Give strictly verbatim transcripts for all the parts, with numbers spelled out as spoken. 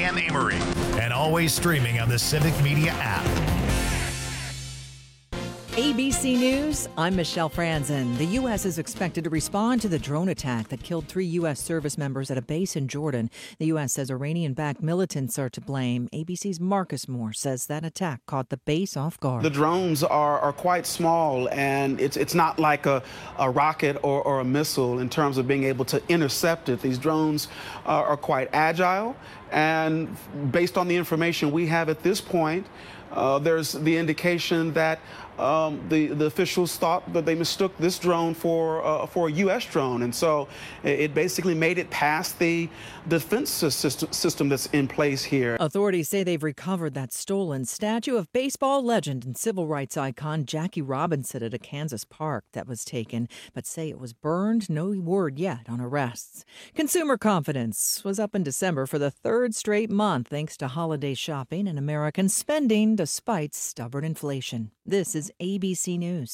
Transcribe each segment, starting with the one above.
Sam Amory, and always streaming on the Civic Media app. A B C News, I'm Michelle Franzen. The U S is expected to respond to the drone attack that killed three U S service members at a base in Jordan. The U S says Iranian-backed militants are to blame. A B C's Marcus Moore says that attack caught the base off guard. The drones are, are quite small, and it's it's not like a, a rocket or, or a missile in terms of being able to intercept it. These drones are, are quite agile, and based on the information we have at this point, uh, there's the indication that Um, the, the officials thought that they mistook this drone for uh, for a U S drone, and so it basically made it past the defense system, system that's in place here. Authorities say they've recovered that stolen statue of baseball legend and civil rights icon Jackie Robinson at a Kansas park that was taken, but say it was burned. No word yet on arrests. Consumer confidence was up in December for the third straight month thanks to holiday shopping and American spending despite stubborn inflation. This is A B C News.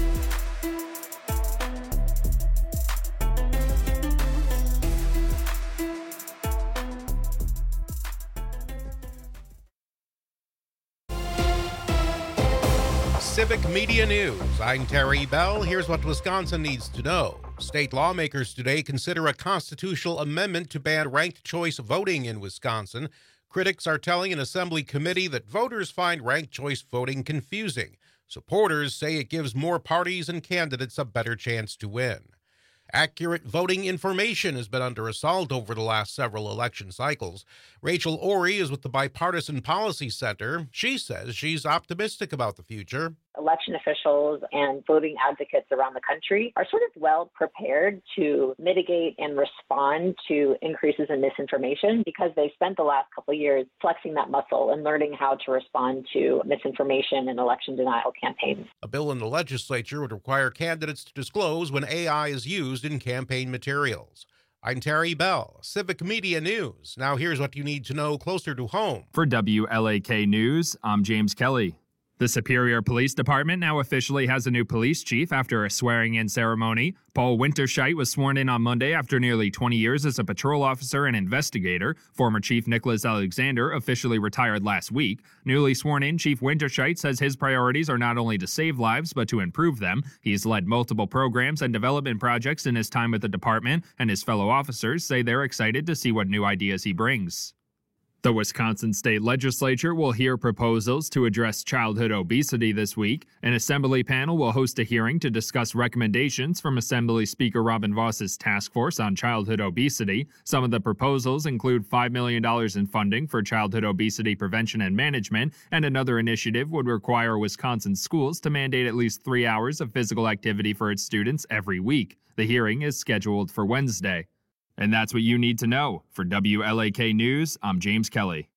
Civic Media News. I'm Terry Bell. Here's what Wisconsin needs to know. State lawmakers today consider a constitutional amendment to ban ranked choice voting in Wisconsin. Critics are telling an assembly committee that voters find ranked choice voting confusing. Supporters say it gives more parties and candidates a better chance to win. Accurate voting information has been under assault over the last several election cycles. Rachel Ory is with the Bipartisan Policy Center. She says she's optimistic about the future. Election officials and voting advocates around the country are sort of well prepared to mitigate and respond to increases in misinformation because they spent the last couple of years flexing that muscle and learning how to respond to misinformation and election denial campaigns. A bill in the legislature would require candidates to disclose when A I is used in campaign materials. I'm Terry Bell, Civic Media News. Now here's what you need to know closer to home. For W L A K News, I'm James Kelly. The Superior Police Department now officially has a new police chief after a swearing-in ceremony. Paul Winterscheidt was sworn in on Monday after nearly twenty years as a patrol officer and investigator. Former Chief Nicholas Alexander officially retired last week. Newly sworn-in Chief Winterscheidt says his priorities are not only to save lives, but to improve them. He's led multiple programs and development projects in his time with the department, and his fellow officers say they're excited to see what new ideas he brings. The Wisconsin State Legislature will hear proposals to address childhood obesity this week. An assembly panel will host a hearing to discuss recommendations from Assembly Speaker Robin Voss's task force on childhood obesity. Some of the proposals include five million dollars in funding for childhood obesity prevention and management, and another initiative would require Wisconsin schools to mandate at least three hours of physical activity for its students every week. The hearing is scheduled for Wednesday. And that's what you need to know. For W L A K News, I'm James Kelly.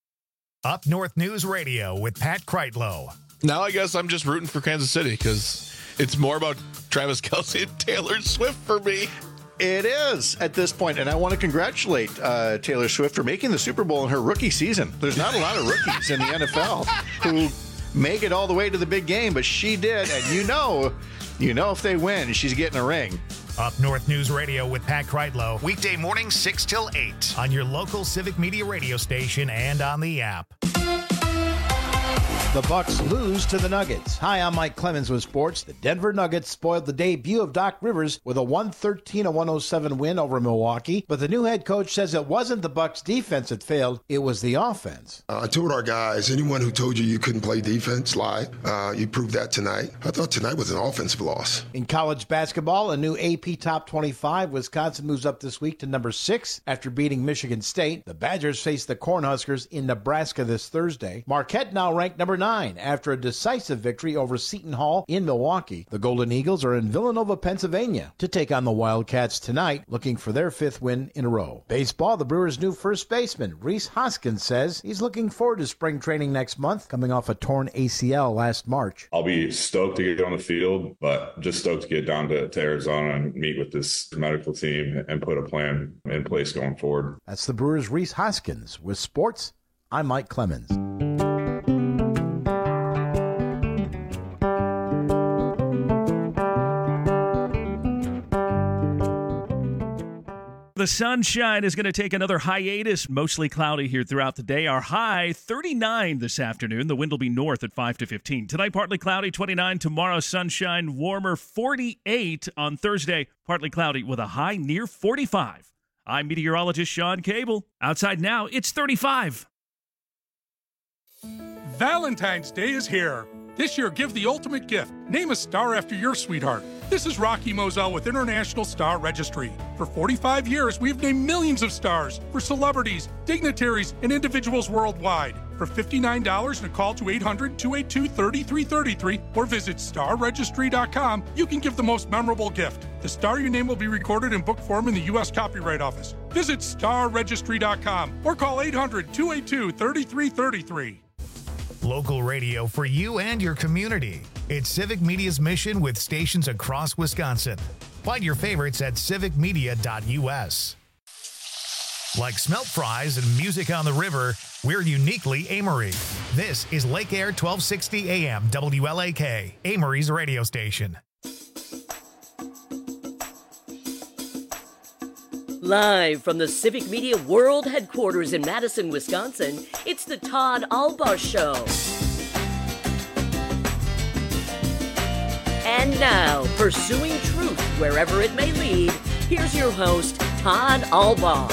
Up North News Radio with Pat Kreitlow. Now I guess I'm just rooting for Kansas City because it's more about Travis Kelce and Taylor Swift for me. It is at this point, and I want to congratulate uh, Taylor Swift for making the Super Bowl in her rookie season. There's not a lot of rookies in the N F L who make it all the way to the big game, but she did, and you know, you know if they win, she's getting a ring. Up North News Radio with Pat Kreitlow. Weekday mornings six till eight on your local Civic Media radio station and on the app. The Bucks lose to the Nuggets. Hi, I'm Mike Clemens with sports. The Denver Nuggets spoiled the debut of Doc Rivers with a one thirteen to one oh seven win over Milwaukee, but the new head coach says it wasn't the Bucks' defense that failed, it was the offense. Uh, I told our guys, anyone who told you you couldn't play defense lied. Uh, you proved that tonight. I thought tonight was an offensive loss. In college basketball, a new A P Top twenty-five, Wisconsin moves up this week to number six after beating Michigan State. The Badgers face the Cornhuskers in Nebraska this Thursday. Marquette now ranked number nine after a decisive victory over Seton Hall in Milwaukee. The Golden Eagles are in Villanova, Pennsylvania to take on the Wildcats tonight, looking for their fifth win in a row. Baseball, the Brewers' new first baseman, Rhys Hoskins, says he's looking forward to spring training next month, coming off a torn A C L last March. I'll be stoked to get on the field, but just stoked to get down to, to Arizona and meet with this medical team and put a plan in place going forward. That's the Brewers' Rhys Hoskins. With sports, I'm Mike Clemens. The the sunshine is going to take another hiatus. Mostly cloudy here throughout the day. Our high, thirty-nine this afternoon. The wind will be north at five to fifteen. Tonight, partly cloudy, twenty-nine. Tomorrow, sunshine, warmer, forty-eight. On Thursday, partly cloudy with a high near forty-five. I'm meteorologist Sean Cable. Outside now, it's thirty-five. Valentine's Day is here. This year, give the ultimate gift. Name a star after your sweetheart. This is Rocky Moselle with International Star Registry. For forty-five years, we've named millions of stars for celebrities, dignitaries, and individuals worldwide. For fifty-nine dollars and a call to eight hundred, two eight two, three three three three or visit star registry dot com, you can give the most memorable gift. The star you name will be recorded in book form in the U S Copyright Office. Visit star registry dot com or call eight hundred, two eight two, three three three three. Local radio for you and your community. It's Civic Media's mission with stations across Wisconsin. Find your favorites at civic media dot u s. Like smelt fries and music on the river, we're uniquely Amory. This is Lake Air twelve sixty A M W L A K, Amory's radio station. Live from the Civic Media World Headquarters in Madison, Wisconsin, it's the Todd Albaugh Show. And now, pursuing truth wherever it may lead, here's your host, Todd Albaugh.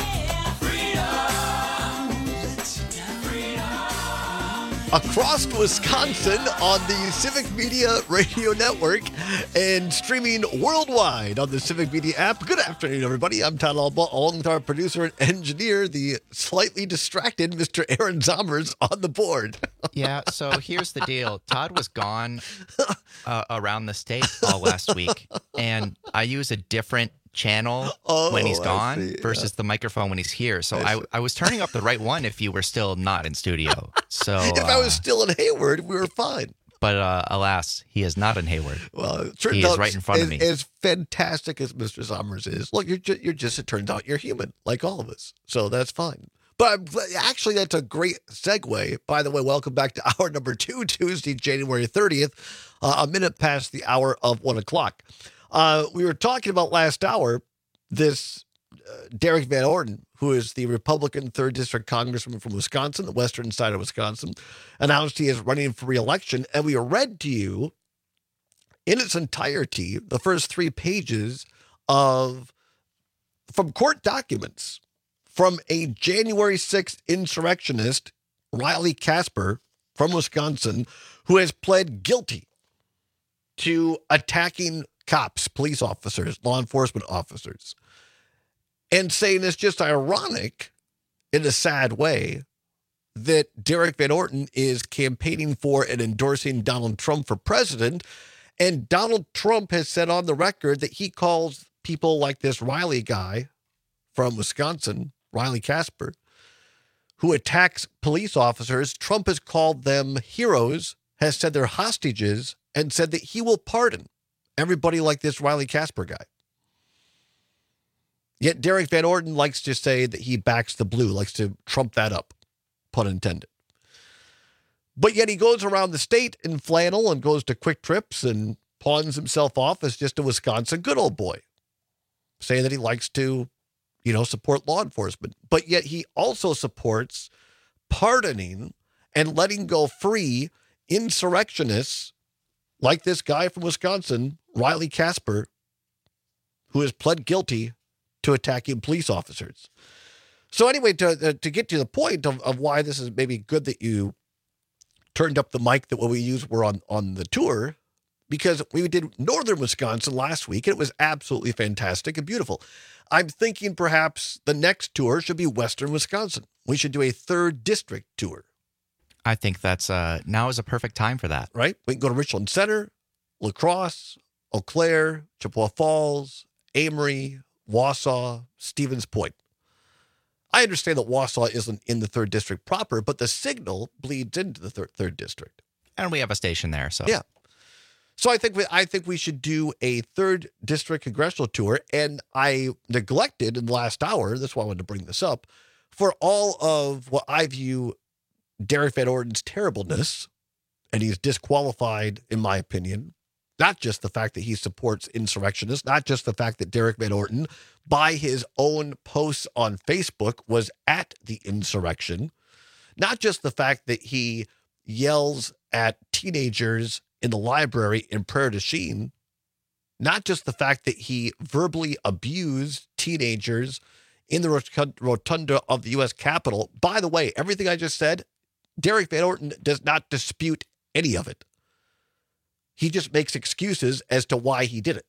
Across Wisconsin on the Civic Media Radio Network and streaming worldwide on the Civic Media app. Good afternoon, everybody. I'm Todd Albaugh, along with our producer and engineer, the slightly distracted Mister Aaron Zommers on the board. Yeah, so here's the deal. Todd was gone uh, around the state all last week, and I use a different channel oh, when he's gone see, versus yeah. the microphone when he's here. So I, I was turning up the right one if you were still not in studio. So if uh, I was still in Hayward, we were fine. But uh, alas, he is not in Hayward. Well, it turns he out is right in front as, of me. As fantastic as Mister Zommers is, look, you're just, you're just, it turns out you're human, like all of us. So that's fine. But I'm, actually, that's a great segue. By the way, welcome back to hour number two, Tuesday, January thirtieth, uh, a minute past the hour of one o'clock. Uh, we were talking about last hour this uh, Derek Van Orden, who is the Republican third District Congressman from Wisconsin, the western side of Wisconsin, announced he is running for re-election. And we read to you in its entirety the first three pages of from court documents from a January sixth insurrectionist, Riley Casper from Wisconsin, who has pled guilty to attacking cops, police officers, law enforcement officers, and saying it's just ironic in a sad way that Derek Van Orden is campaigning for and endorsing Donald Trump for president. And Donald Trump has said on the record that he calls people like this Riley guy from Wisconsin, Riley Casper, who attacks police officers. Trump has called them heroes, has said they're hostages, and said that he will pardon everybody like this Riley Casper guy. Yet Derek Van Orden likes to say that he backs the blue, likes to trump that up, pun intended. But yet he goes around the state in flannel and goes to quick trips and pawns himself off as just a Wisconsin good old boy, saying that he likes to, you know, support law enforcement. But yet he also supports pardoning and letting go free insurrectionists like this guy from Wisconsin, Riley Casper, who has pled guilty to attacking police officers. So anyway, to to get to the point of, of why this is maybe good that you turned up the mic that what we used were on, on the tour, because we did northern Wisconsin last week, and it was absolutely fantastic and beautiful. I'm thinking perhaps the next tour should be western Wisconsin. We should do a third district tour. I think that's uh, now is a perfect time for that. Right? We can go to Richland Center, La Crosse, Eau Claire, Chippewa Falls, Amory, Wausau, Stevens Point. I understand that Wausau isn't in the third district proper, but the signal bleeds into the third, third district. And we have a station there, so. Yeah. So I think we, I think we should do a third district congressional tour, and I neglected in the last hour, that's why I wanted to bring this up, for all of what I view Derek Van Orden's terribleness, and he's disqualified, in my opinion, Not just the fact that he supports insurrectionists, not just the fact that Derek Van Orton, by his own posts on Facebook, was at the insurrection, not just the fact that he yells at teenagers in the library in Prairie du Chien, not just the fact that he verbally abused teenagers in the rotund- rotunda of the U S Capitol. By the way, everything I just said, Derek Van Orton does not dispute any of it. He just makes excuses as to why he did it.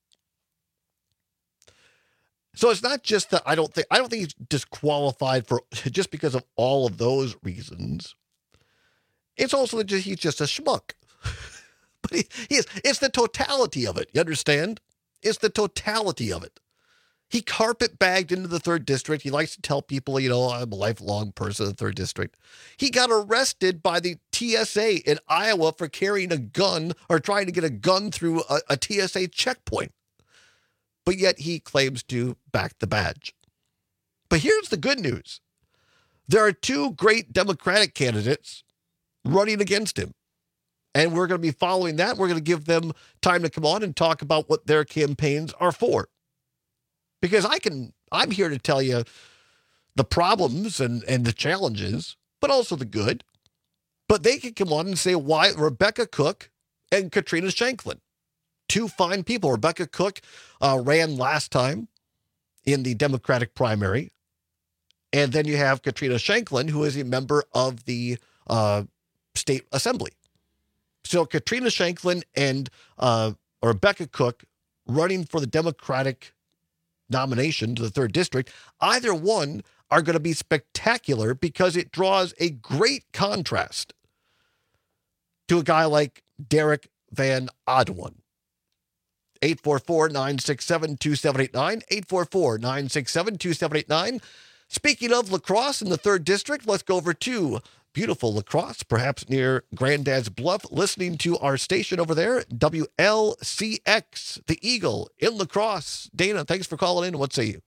So it's not just that I don't think I don't think he's disqualified for just because of all of those reasons. It's also that he's just a schmuck. But he, he is. It's the totality of it. You understand? It's the totality of it. He carpet bagged into the third district. He likes to tell people, you know, I'm a lifelong person in the third district. He got arrested by the T S A in Iowa for carrying a gun or trying to get a gun through a, a T S A checkpoint. But yet he claims to back the badge. But here's the good news. There are two great Democratic candidates running against him. And we're going to be following that. We're going to give them time to come on and talk about what their campaigns are for. Because I can, I'm here to tell you the problems and, and the challenges, but also the good. But they can come on and say why Rebecca Cook and Katrina Shanklin, two fine people. Rebecca Cook uh, ran last time in the Democratic primary. And then you have Katrina Shanklin, who is a member of the uh, state assembly. So Katrina Shanklin and uh, Rebecca Cook running for the Democratic nomination to the third district, either one are going to be spectacular because it draws a great contrast to a guy like Derek Van Odwin. eight four four, nine six seven, two seven eight nine, eight four four, nine six seven, two seven eight nine. Speaking of La Crosse in the third district, let's go over to beautiful La Crosse, perhaps near Granddad's Bluff, listening to our station over there, W L C X, the Eagle in La Crosse. Dana, thanks for calling in. What say you?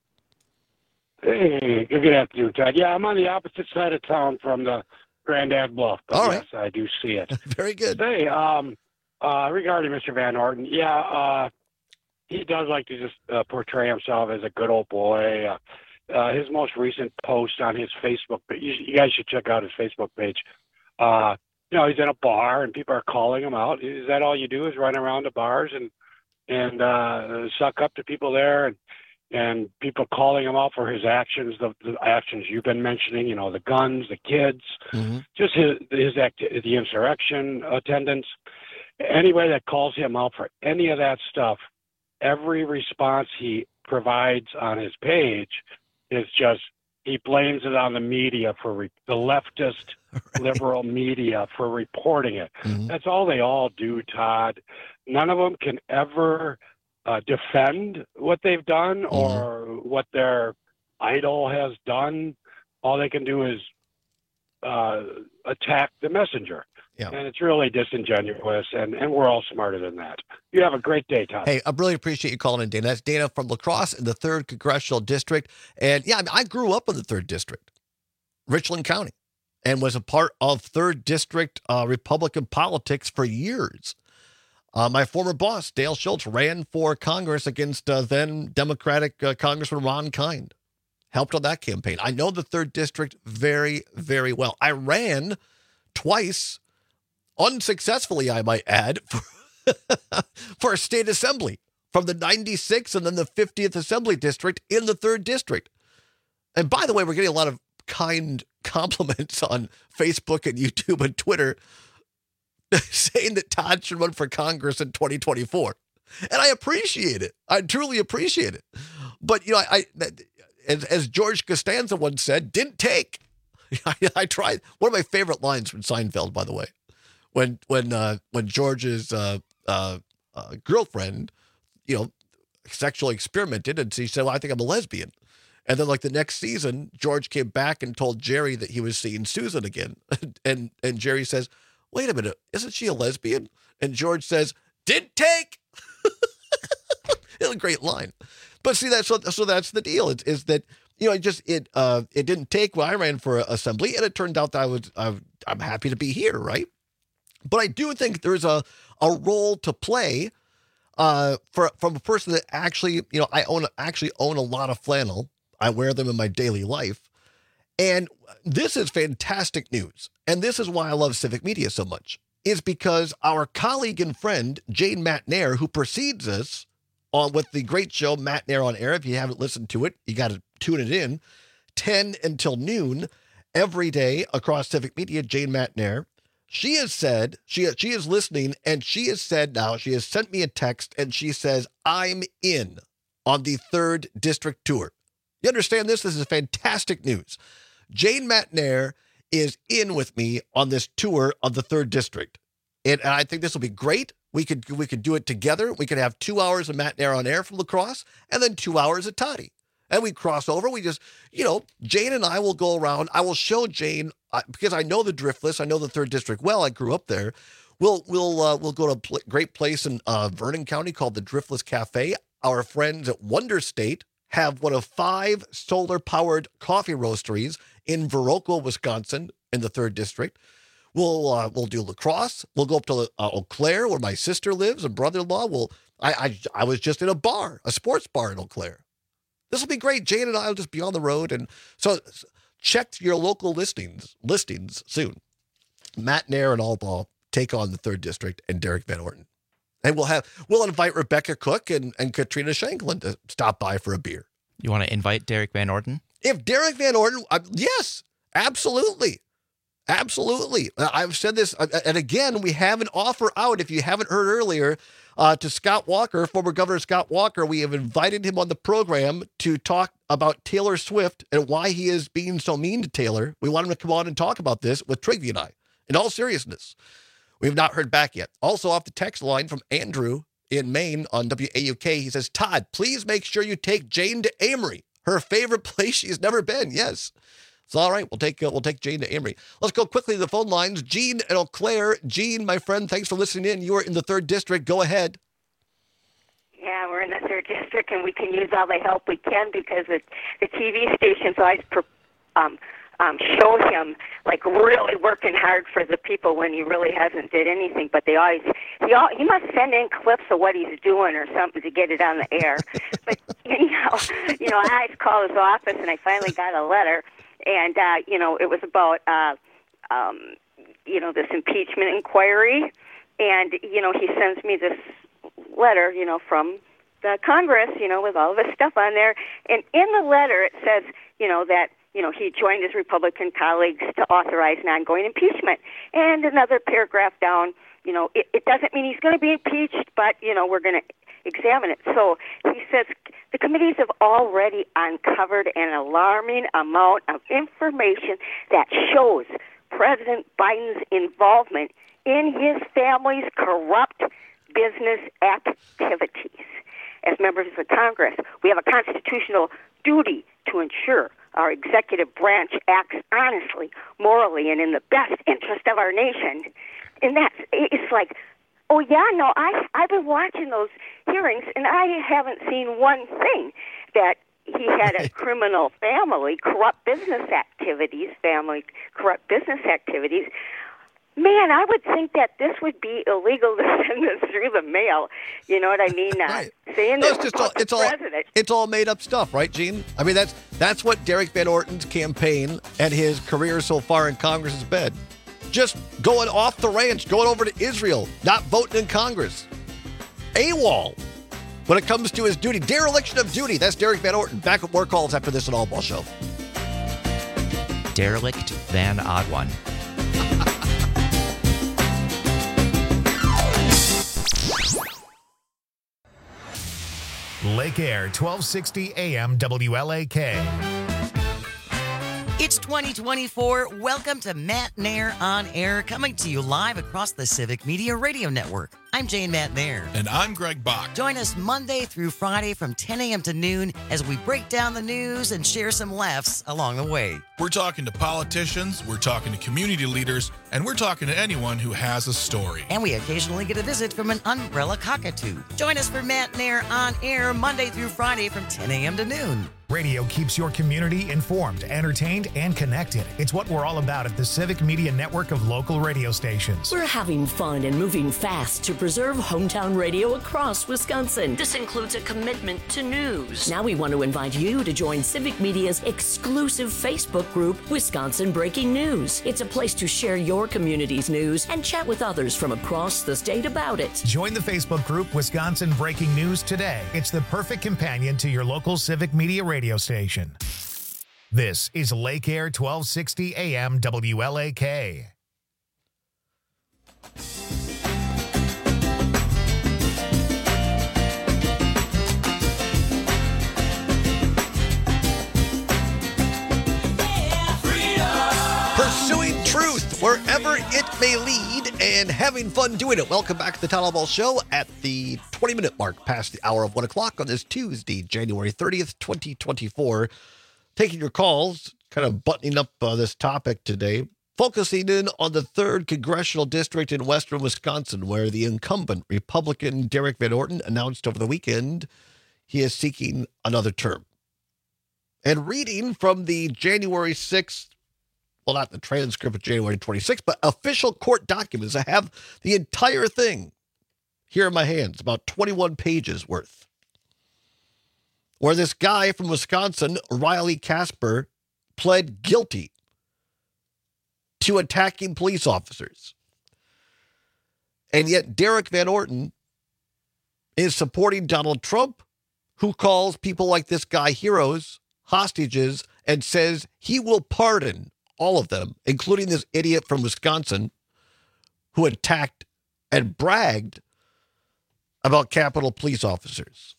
Hey, good afternoon, Todd. Yeah, I'm on the opposite side of town from the Granddad Bluff, but All yes, right. I do see it. Very good. Hey, um, uh, regarding Mister Van Orton, yeah, uh, he does like to just uh, portray himself as a good old boy. Uh, Uh, his most recent post on his Facebook page, you, you guys should check out his Facebook page. Uh, you know, he's in a bar and people are calling him out. Is that all you do is run around to bars and and uh, suck up to people there and and people calling him out for his actions, the, the actions you've been mentioning, you know, the guns, the kids, mm-hmm. just his, his acti- the insurrection attendance. Anybody that calls him out for any of that stuff, every response he provides on his page is just, he blames it on the media for re- the leftist right. liberal media for reporting it. Mm-hmm. That's all they all do, Todd. None of them can ever uh, defend what they've done mm-hmm. or what their idol has done. All they can do is uh, attack the messenger. Yeah. And it's really disingenuous, and, and we're all smarter than that. You have a great day, Todd. Hey, I really appreciate you calling in, Dana. That's Dana from La Crosse in the third Congressional District. And yeah, I, mean, I grew up in the third District, Richland County, and was a part of third District uh, Republican politics for years. Uh, my former boss, Dale Schultz, ran for Congress against uh, then Democratic uh, Congressman Ron Kind. Helped on that campaign. I know the third District very, very well. I ran twice, unsuccessfully, I might add, for, for a state assembly from the ninety-sixth and then the fiftieth Assembly District in the third District. And by the way, we're getting a lot of kind compliments on Facebook and YouTube and Twitter saying that Todd should run for Congress in twenty twenty-four. And I appreciate it. I truly appreciate it. But, you know, I, I as, as George Costanza once said, didn't take. I, I tried. One of my favorite lines from Seinfeld, by the way. When when uh, when George's uh, uh, uh, girlfriend, you know, sexually experimented, and she said, "Well, I think I'm a lesbian," and then like the next season, George came back and told Jerry that he was seeing Susan again, and and Jerry says, "Wait a minute, isn't she a lesbian?" And George says, "Didn't take." It's a great line, but see that's so, so that's the deal. Is, is that you know it just it uh it didn't take when I ran for assembly, and it turned out that I was uh, I'm happy to be here, right? But I do think there's a, a role to play uh, for from a person that actually, you know, I own actually own a lot of flannel. I wear them in my daily life. And this is fantastic news. And this is why I love Civic Media so much, is because our colleague and friend, Jane Matnair, who precedes us on with the great show Matnair on Air. If you haven't listened to it, you got to tune it in. ten until noon every day across Civic Media, Jane Matnair. She has said, she, she is listening, and she has said now, she has sent me a text, and she says, I'm in on the third district tour. You understand this? This is fantastic news. Jane Matnair is in with me on this tour of the third district. And I think this will be great. We could we could do it together. We could have two hours of Matnair on Air from La Crosse and then two hours at Toddy. And we cross over. We just, you know, Jane and I will go around. I will show Jane, uh, because I know the Driftless. I know the third district well. I grew up there. We'll we'll uh, we'll go to a pl- great place in uh, Vernon County called the Driftless Cafe. Our friends at Wonder State have one of five solar-powered coffee roasteries in Viroqua, Wisconsin, in the third district. We'll uh, we'll do La Crosse. We'll go up to uh, Eau Claire, where my sister lives and brother-in-law. We'll, I, I I was just in a bar, a sports bar in Eau Claire. This will be great. Jane and I will just be on the road. And so check your local listings listings soon. Matnair and Allball take on the third district and Derek Van Orton. And we'll have we'll invite Rebecca Cook and, and Katrina Shanklin to stop by for a beer. You want to invite Derek Van Orton? If Derek Van Orton, uh, yes, absolutely. Absolutely. I've said this, and again, we have an offer out, if you haven't heard earlier, uh, to Scott Walker, former Governor Scott Walker. We have invited him on the program to talk about Taylor Swift and why he is being so mean to Taylor. We want him to come on and talk about this with Trigby and I, in all seriousness. We have not heard back yet. Also off the text line from Andrew in Maine on W A U K, he says, Todd, please make sure you take Jane to Amory, her favorite place she's never been. Yes. It's all right. We'll take uh, we'll take Jane to Amory. Let's go quickly to the phone lines. Gene and Eau Claire. Gene, my friend, thanks for listening in. You are in the third district. Go ahead. Yeah, we're in the third district, and we can use all the help we can because it, the T V stations always um, um, show him like really working hard for the people when he really hasn't did anything. But they always he all, he must send in clips of what he's doing or something to get it on the air. But you know, you know, I always called his office, and I finally got a letter. And, uh, you know, it was about, uh, um, you know, this impeachment inquiry. And, you know, he sends me this letter, you know, from the Congress, you know, with all of this stuff on there. And in the letter, it says, you know, that, you know, he joined his Republican colleagues to authorize an ongoing impeachment. And another paragraph down, you know, it, it doesn't mean he's going to be impeached, but, you know, we're going to examine it. So he says the committees have already uncovered an alarming amount of information that shows President Biden's involvement in his family's corrupt business activities. As members of Congress, we have a constitutional duty to ensure our executive branch acts honestly, morally, and in the best interest of our nation. And that's, it's like, oh, yeah, no, I, I've been watching those hearings, and I haven't seen one thing that he had a criminal family, corrupt business activities, family corrupt business activities. Man, I would think that this would be illegal to send this through the mail. You know what I mean? Uh, Right. Saying No, this it's just all, about it's the all president. it's all made up stuff, right, Gene? I mean, that's that's what Derek Van Orton's campaign and his career so far in Congress has been. Just going off the ranch, going over to Israel, not voting in Congress. AWOL when it comes to his duty. Dereliction of duty. That's Derek Van Orton. Back with more calls after this on All Ball Show. Derelict Van Odd-One. Lake Air, twelve sixty A M W L A K. It's twenty twenty-four. Welcome to Matt Nair on Air, coming to you live across the Civic Media Radio Network. I'm Jane Matt Nair. And I'm Greg Bach. Join us Monday through Friday from ten a.m. to noon as we break down the news and share some laughs along the way. We're talking to politicians, we're talking to community leaders, and we're talking to anyone who has a story. And we occasionally get a visit from an umbrella cockatoo. Join us for Matt Nair on Air Monday through Friday from ten a.m. to noon. Radio keeps your community informed, entertained, and connected. It's what we're all about at the Civic Media Network of local radio stations. We're having fun and moving fast to preserve hometown radio across Wisconsin. This includes a commitment to news. Now we want to invite you to join Civic Media's exclusive Facebook group, Wisconsin Breaking News. It's a place to share your community's news and chat with others from across the state about it. Join the Facebook group Wisconsin Breaking News today. It's the perfect companion to your local Civic Media radio station. This is Lake Air twelve sixty A M W L A K. Pursuing truth wherever it may lead and having fun doing it. Welcome back to the Todd Ball Show at the twenty-minute mark past the hour of one o'clock on this Tuesday, January thirtieth, twenty twenty-four. Taking your calls, kind of buttoning up uh, this topic today, focusing in on the third congressional district in western Wisconsin, where the incumbent Republican Derek Van Orton announced over the weekend he is seeking another term. And reading from the January sixth, well, not the transcript of January twenty-sixth, but official court documents. I have the entire thing here in my hands, about twenty-one pages worth, where this guy from Wisconsin, Riley Casper, pled guilty to attacking police officers. And yet Derek Van Orton is supporting Donald Trump, who calls people like this guy heroes, hostages, and says he will pardon all of them, including this idiot from Wisconsin who attacked and bragged about Capitol police officers.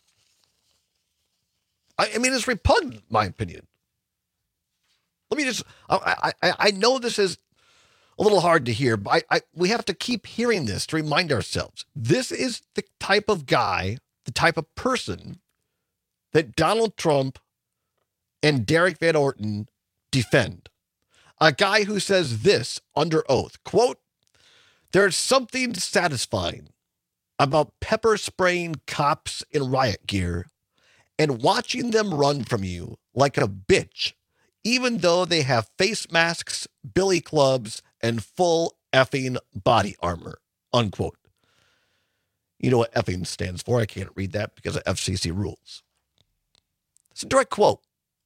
I, I mean, it's repugnant, in my opinion. Let me just, I, I, I know this is a little hard to hear, but I, I, we have to keep hearing this to remind ourselves. This is the type of guy, the type of person that Donald Trump and Derek Van Orton defend. A guy who says this under oath, quote, "There's something satisfying about pepper spraying cops in riot gear and watching them run from you like a bitch, even though they have face masks, billy clubs, and full effing body armor," unquote. You know what effing stands for. I can't read that because of F C C rules. It's a direct quote.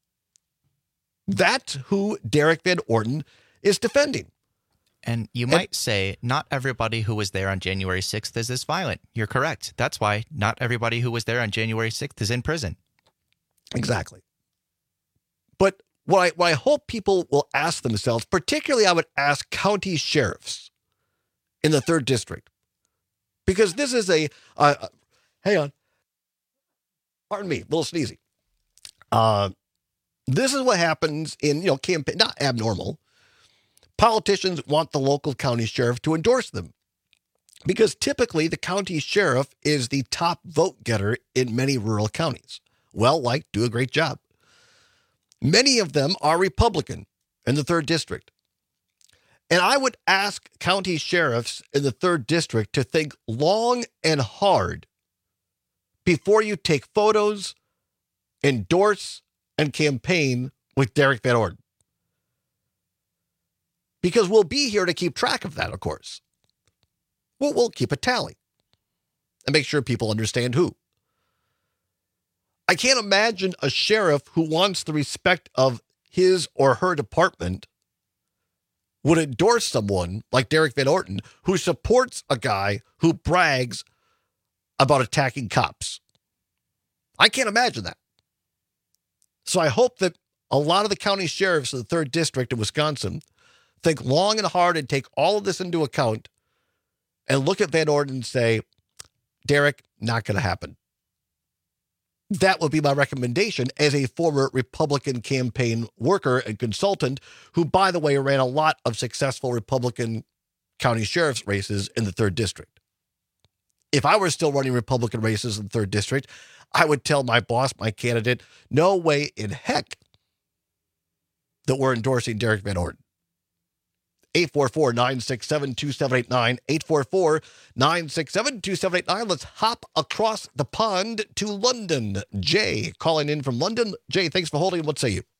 That's who Derek Van Orton is defending. And you might say not everybody who was there on January sixth is this violent. You're correct. That's why not everybody who was there on January sixth is in prison. Exactly. But what I, what I hope people will ask themselves, particularly I would ask county sheriffs in the third district, because this is a, uh, uh, hang on, pardon me, a little sneezy. Uh, This is what happens in, you know, campaign, not abnormal. Politicians want the local county sheriff to endorse them because typically the county sheriff is the top vote getter in many rural counties. Well-liked, do a great job. Many of them are Republican in the third district. And I would ask county sheriffs in the third district to think long and hard before you take photos, endorse, and campaign with Derek Van Orton. Because we'll be here to keep track of that, of course. We'll, we'll keep a tally and make sure people understand who. I can't imagine a sheriff who wants the respect of his or her department would endorse someone like Derek Van Orton who supports a guy who brags about attacking cops. I can't imagine that. So I hope that a lot of the county sheriffs in the third district of Wisconsin think long and hard and take all of this into account and look at Van Orton and say, Derek, not going to happen. That would be my recommendation as a former Republican campaign worker and consultant who, by the way, ran a lot of successful Republican county sheriff's races in the third district. If I were still running Republican races in the third district, I would tell my boss, my candidate, no way in heck that we're endorsing Derek Van Orton. eight four four, nine six seven, two seven eight nine, eight four four, nine six seven, two seven eight nine. Let's hop across the pond to London. Jay calling in from London. Jay, thanks for holding. What say you?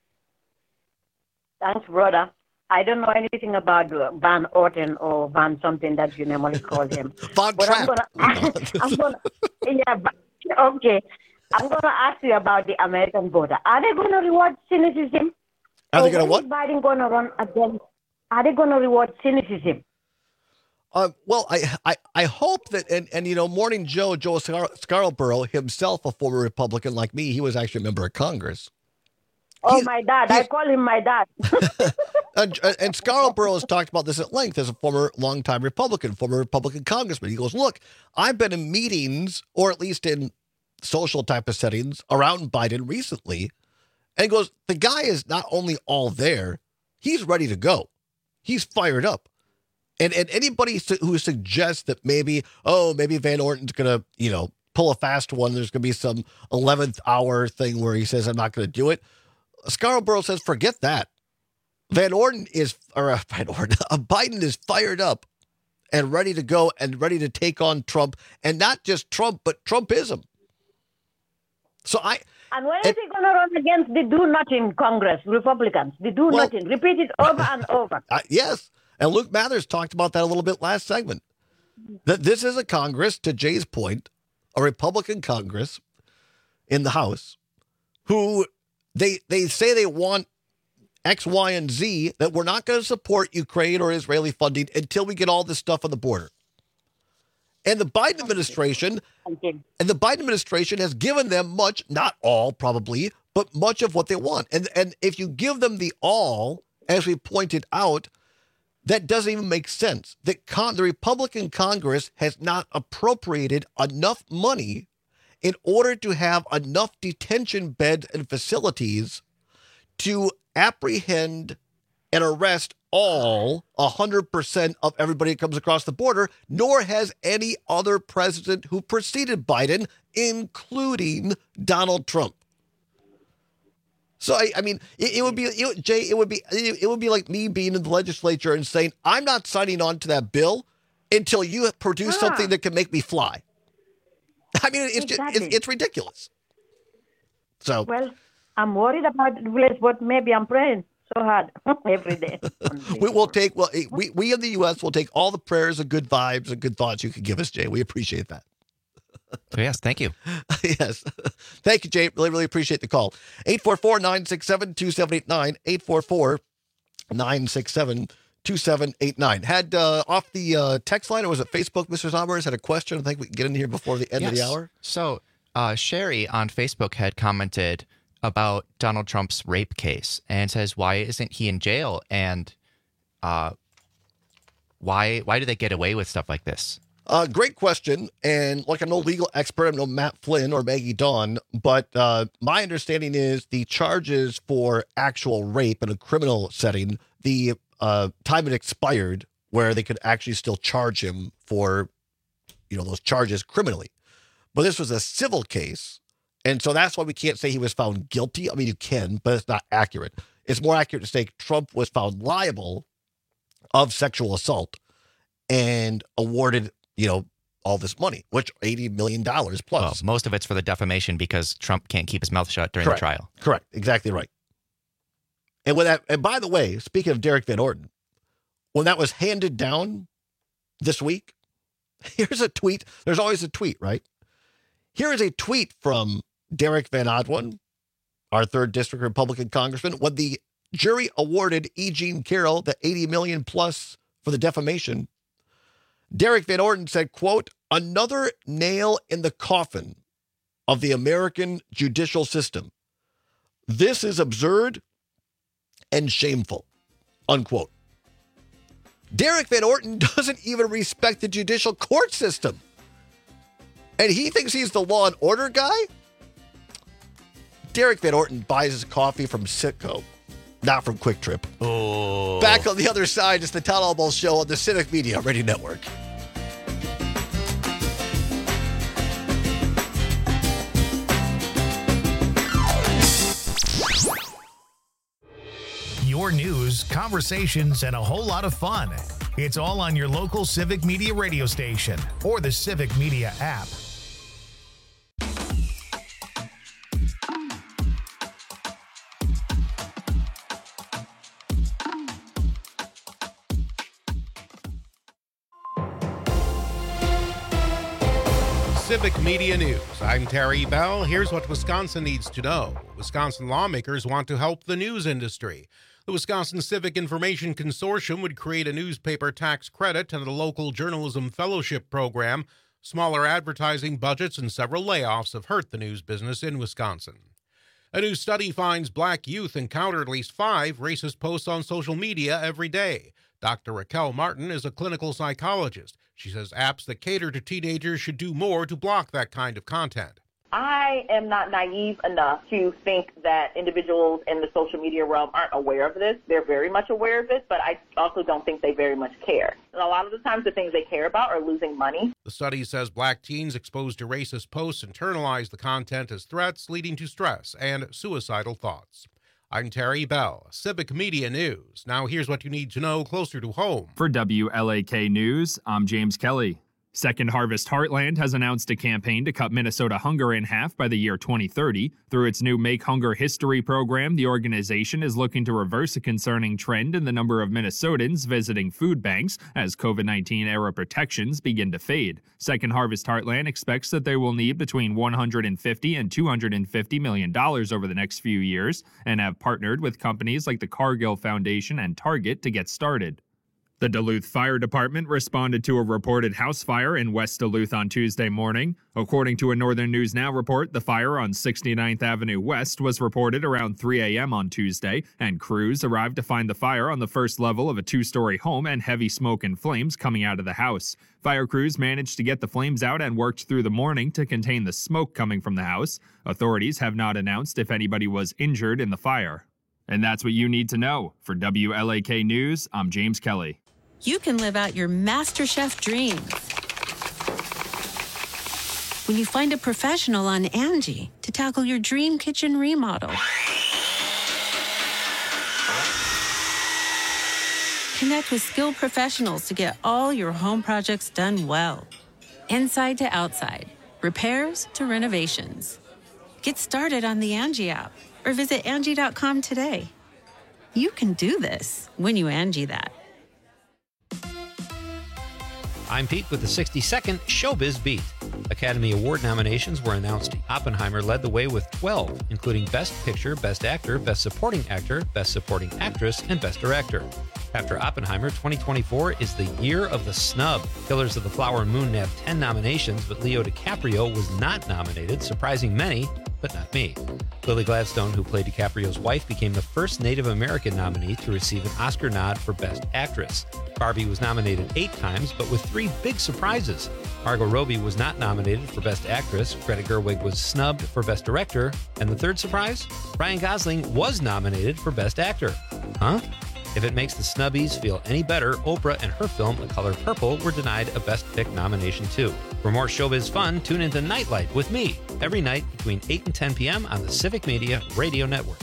Thanks, brother. I don't know anything about Van Orten or Van something that you normally call him. Van but Trap. I'm gonna, I'm gonna, yeah, but, okay. I'm going to ask you about the American voter. Are they going to reward cynicism? Are they going to what? Is Biden going to run against? Are they going to reward cynicism? Uh, well, I, I I hope that, and, and you know, Morning Joe, Joe Scar- Scarborough, himself a former Republican like me, he was actually a member of Congress. Oh, he, my dad. I call him my dad. and, and Scarborough has talked about this at length as a former longtime Republican, former Republican congressman. He goes, look, I've been in meetings, or at least in social type of settings around Biden recently. And he goes, the guy is not only all there, he's ready to go. He's fired up. And and anybody su- who suggests that maybe, oh, maybe Van Orten's going to, you know, pull a fast one, there's going to be some eleventh hour thing where he says, I'm not going to do it. Scarborough says, forget that. Van Orten is, or uh, Van Orten, uh, Biden is fired up and ready to go and ready to take on Trump. And not just Trump, but Trumpism. So I... And when is he going to run against the do-nothing Congress, Republicans? The do-nothing. Well, repeat it over and over. Uh, yes. And Luke Mathers talked about that a little bit last segment. That this is a Congress, to Jay's point, a Republican Congress in the House, who they they say they want X, Y, and Z, that we're not going to support Ukraine or Israeli funding until we get all this stuff on the border. And the Biden administration, and the Biden administration has given them much, not all probably, but much of what they want. And and if you give them the all, as we pointed out, that doesn't even make sense. That con- the Republican Congress has not appropriated enough money in order to have enough detention beds and facilities to apprehend and arrest all one hundred percent of everybody that comes across the border, nor has any other president who preceded Biden, including Donald Trump. So, I, I mean, it, it would be, it, Jay, it would be, it, it would be like me being in the legislature and saying, I'm not signing on to that bill until you produce ah. something that can make me fly. I mean, it's exactly. just, it's, it's ridiculous. So, well, I'm worried about the place, but maybe I'm praying so hard every day. we will take, well, we, we in the U S will take all the prayers and good vibes and good thoughts you can give us, Jay. We appreciate that. Yes, thank you. Yes. Thank you, Jay. Really, really appreciate the call. eight four four, nine six seven, two seven eight nine, eight four four, nine six seven, two seven eight nine. Had uh, off the uh, text line, or was it Facebook, Mister Sommers, had a question. I think we can get in here before the end yes. of the hour. So uh, Sherry on Facebook had commented about Donald Trump's rape case and says, why isn't he in jail? And uh, why why do they get away with stuff like this? Uh, great question. And like, I'm no legal expert. I'm no Matt Flynn or Maggie Dawn, but uh, my understanding is the charges for actual rape in a criminal setting, the uh, time it expired where they could actually still charge him for, you know, those charges criminally. But this was a civil case. And so that's why we can't say he was found guilty. I mean, you can, but it's not accurate. It's more accurate to say Trump was found liable of sexual assault and awarded, you know, all this money, which eighty million dollars plus. Well, most of it's for the defamation because Trump can't keep his mouth shut during Correct. the trial. Correct. Exactly right. And when that, and by the way, speaking of Derek Van Orten, when that was handed down this week, here's a tweet. There's always a tweet, right? Here is a tweet from Derek Van Orten, our third district Republican congressman, when the jury awarded E. Jean Carroll the eighty million dollars plus for the defamation. Derek Van Orten said, quote, another nail in the coffin of the American judicial system. This is absurd and shameful, unquote. Derek Van Orten doesn't even respect the judicial court system. And he thinks he's the law and order guy? Derek Van Orten buys his coffee from Citgo, not from Quick Trip. Oh. Back on the other side, it's the Todd Albo Show on the Civic Media Radio Network. Your news, conversations, and a whole lot of fun. It's all on your local Civic Media radio station or the Civic Media app. Civic Media News. I'm Terry Bell. Here's what Wisconsin needs to know. Wisconsin lawmakers want to help the news industry. The Wisconsin Civic Information Consortium would create a newspaper tax credit and a local journalism fellowship program. Smaller advertising budgets and several layoffs have hurt the news business in Wisconsin. A new study finds black youth encounter at least five racist posts on social media every day. Doctor Raquel Martin is a clinical psychologist. She says apps that cater to teenagers should do more to block that kind of content. I am not naive enough to think that individuals in the social media realm aren't aware of this. They're very much aware of it, but I also don't think they very much care. And a lot of the times the things they care about are losing money. The study says black teens exposed to racist posts internalize the content as threats, leading to stress and suicidal thoughts. I'm Terry Bell, Civic Media News. Now here's what you need to know closer to home. For W L A K News, I'm James Kelly. Second Harvest Heartland has announced a campaign to cut Minnesota hunger in half by the year twenty thirty. Through its new Make Hunger History program, the organization is looking to reverse a concerning trend in the number of Minnesotans visiting food banks as COVID nineteen era protections begin to fade. Second Harvest Heartland expects that they will need between one hundred fifty and two hundred fifty million dollars over the next few years and have partnered with companies like the Cargill Foundation and Target to get started. The Duluth Fire Department responded to a reported house fire in West Duluth on Tuesday morning. According to a Northern News Now report, the fire on sixty-ninth Avenue West was reported around three a.m. on Tuesday, and crews arrived to find the fire on the first level of a two-story home and heavy smoke and flames coming out of the house. Fire crews managed to get the flames out and worked through the morning to contain the smoke coming from the house. Authorities have not announced if anybody was injured in the fire. And that's what you need to know. For W L A K News, I'm James Kelly. You can live out your MasterChef dreams when you find a professional on Angie to tackle your dream kitchen remodel. Connect with skilled professionals to get all your home projects done well. Inside to outside, repairs to renovations. Get started on the Angie app or visit Angie dot com today. You can do this when you Angie that. I'm Pete with the sixty-second Showbiz Beat. Academy Award nominations were announced. Oppenheimer led the way with twelve, including Best Picture, Best Actor, Best Supporting Actor, Best Supporting Actress, and Best Director. After Oppenheimer, twenty twenty-four is the year of the snub. Killers of the Flower Moon nabbed ten nominations, but Leo DiCaprio was not nominated, surprising many, but not me. Lily Gladstone, who played DiCaprio's wife, became the first Native American nominee to receive an Oscar nod for Best Actress. Barbie was nominated eight times, but with three big surprises. Margot Robbie was not nominated for Best Actress, Greta Gerwig was snubbed for Best Director, and the third surprise? Ryan Gosling was nominated for Best Actor. Huh? If it makes the snubbies feel any better, Oprah and her film A Color Purple were denied a Best Pick nomination too. For more showbiz fun, tune into Nightlight with me every night between eight and ten p.m. on the Civic Media Radio Network.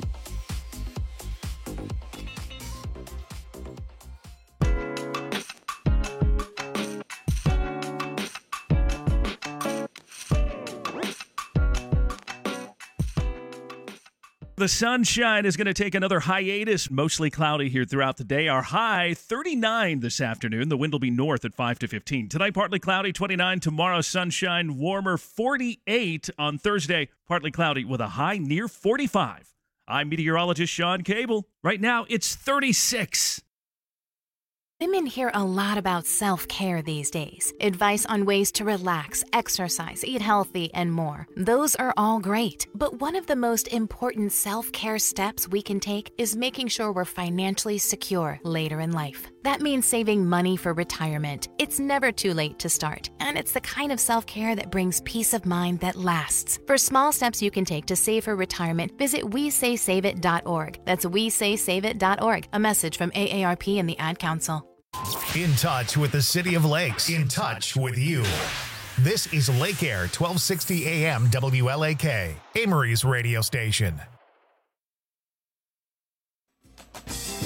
The sunshine is going to take another hiatus, mostly cloudy here throughout the day. Our high, thirty-nine this afternoon. The wind will be north at five to fifteen. Tonight, partly cloudy, twenty-nine. Tomorrow, sunshine, warmer, forty-eight. On Thursday, partly cloudy with a high near forty-five. I'm meteorologist Sean Cable. Right now, it's thirty-six. Women hear a lot about self-care these days. Advice on ways to relax, exercise, eat healthy, and more. Those are all great. But one of the most important self-care steps we can take is making sure we're financially secure later in life. That means saving money for retirement. It's never too late to start. And it's the kind of self-care that brings peace of mind that lasts. For small steps you can take to save for retirement, visit we say save it dot org. That's we say save it dot org. A message from A A R P and the Ad Council. In touch with the City of Lakes. In touch with you. This is Lake Air, twelve sixty A M W L A K, Amory's radio station.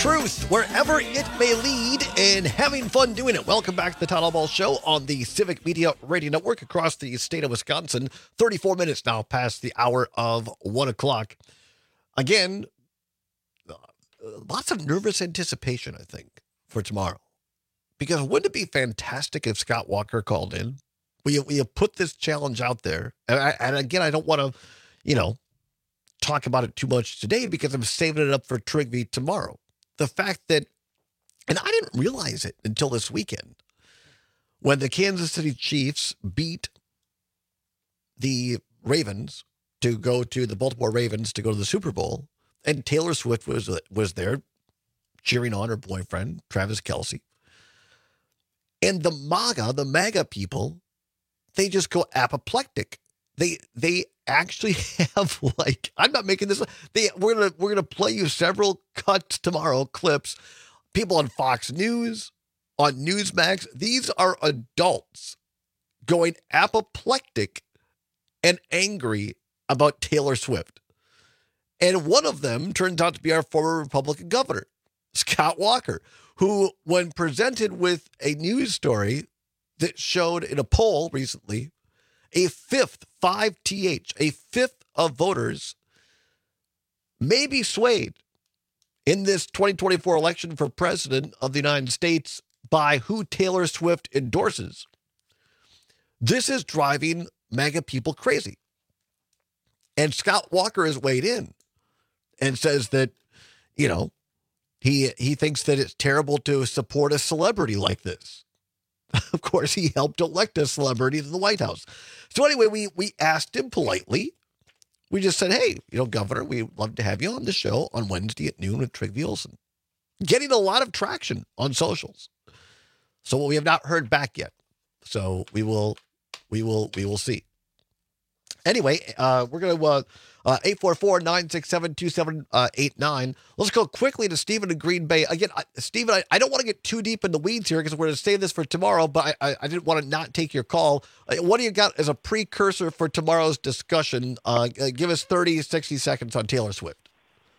truth, wherever it may lead, and having fun doing it. Welcome back to the Todd Ball Show on the Civic Media Radio Network across the state of Wisconsin. thirty-four minutes now past the hour of one o'clock. Again, uh, lots of nervous anticipation, I think, for tomorrow. Because wouldn't it be fantastic if Scott Walker called in? We we have put this challenge out there. And, I, and again, I don't want to, you know, talk about it too much today because I'm saving it up for Trigby tomorrow. The fact that, and I didn't realize it until this weekend, when the Kansas City Chiefs beat the Ravens to go to the Baltimore Ravens to go to the Super Bowl, and Taylor Swift was was there cheering on her boyfriend, Travis Kelce. And the MAGA, the MAGA people, they just go apoplectic. They they actually have, like, I'm not making this. They we're gonna we're gonna play you several cuts tomorrow, clips. People on Fox News, on Newsmax. These are adults going apoplectic and angry about Taylor Swift. And one of them turns out to be our former Republican governor, Scott Walker, who, when presented with a news story that showed in a poll recently, a fifth, five T H, a fifth of voters may be swayed in this twenty twenty-four election for president of the United States by who Taylor Swift endorses. This is driving MAGA people crazy. And Scott Walker has weighed in and says that, you know, he he thinks that it's terrible to support a celebrity like this. Of course, he helped elect a celebrity to the White House. So anyway, we we asked him politely. We just said, hey, you know, Governor, we'd love to have you on the show on Wednesday at noon with Trigby Olson. Getting a lot of traction on socials. So we have not heard back yet. So we will, we will, we will see. Anyway, uh, we're going to, uh, uh, eight four four, nine six seven, two seven eight nine. Let's go quickly to Stephen in Green Bay. Again, I, Stephen, I, I don't want to get too deep in the weeds here because we're going to save this for tomorrow, but I, I, I didn't want to not take your call. Uh, what do you got as a precursor for tomorrow's discussion? Uh, uh, give us thirty, sixty seconds on Taylor Swift.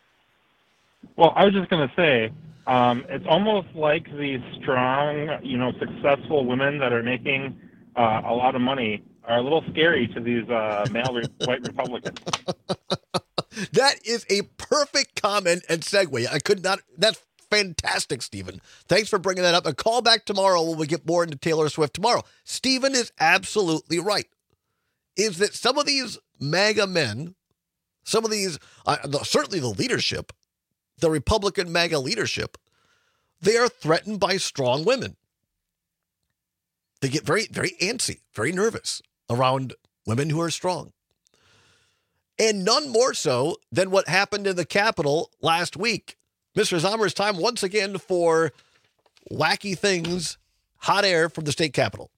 Well, I was just going to say, um, it's almost like these strong, you know, successful women that are making uh, a lot of money are a little scary to these uh, male re- white Republicans. That is a perfect comment and segue. I could not. That's fantastic, Stephen. Thanks for bringing that up. A call back tomorrow when we get more into Taylor Swift tomorrow. Stephen is absolutely right. Is that some of these MAGA men, some of these, uh, certainly the leadership, the Republican MAGA leadership, they are threatened by strong women. They get very, very antsy, very nervous around women who are strong. And none more so than what happened in the Capitol last week. Mister Zomer's time once again for wacky things, hot air from the state Capitol.